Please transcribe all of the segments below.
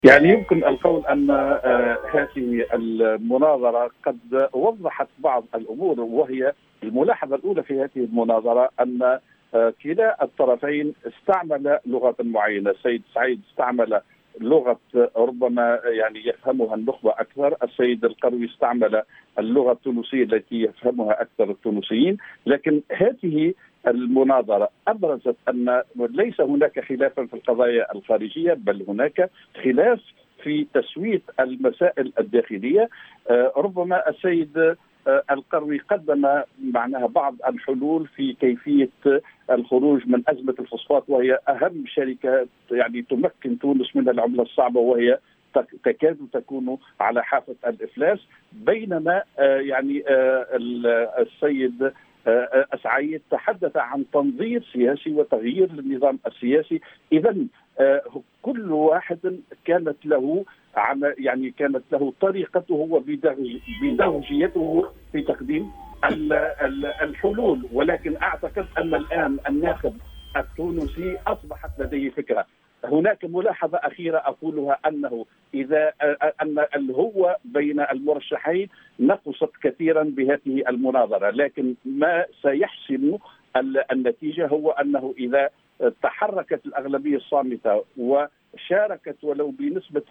يعني يمكن القول أن هذه المناظرة قد وضحت بعض الأمور، وهي الملاحظة الأولى في هذه المناظرة أن كلا الطرفين استعمل لغة معينة. السيد سعيد استعمل لغة ربما يعني يفهمها النخبة أكثر، السيد القروي استعمل اللغة التونسية التي يفهمها أكثر التونسيين. لكن هذه المناظرة أبرزت أن ليس هناك خلافا في القضايا الخارجية، بل هناك خلاف في تسوية المسائل الداخلية. ربما السيد القروي قدم معناها بعض الحلول في كيفية الخروج من أزمة الفوسفات، وهي أهم شركة يعني تمكن تونس من العملة الصعبة، وهي تكاد تكون على حافة الإفلاس. بينما يعني السيد سعيد تحدث عن تنظير سياسي وتغيير للنظام السياسي. إذا كل واحد كانت له كانت له طريقته وبيداغوجيته في تقديم الحلول. ولكن أعتقد أن الآن الناخب التونسي أصبحت لديه فكرة. هناك ملاحظة أخيرة أقولها، أنه أن الهوة بين المرشحين نقصت كثيرا بهذه المناظرة، لكن ما سيحسم النتيجة هو أنه إذا تحركت الأغلبية الصامتة وشاركت ولو بنسبة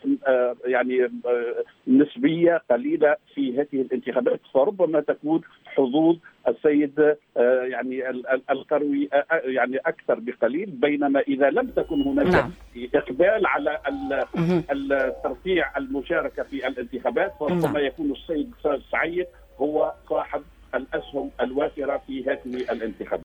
نسبية قليلة في هذه الانتخابات، فربما تكون حظوظ السيد القروي أكثر بقليل. بينما إذا لم تكن هناك إقبال على ترفيع المشاركة في الانتخابات، فربما يكون السيد سعيد هو صاحب الأسهم الوافرة في هذه الانتخابات.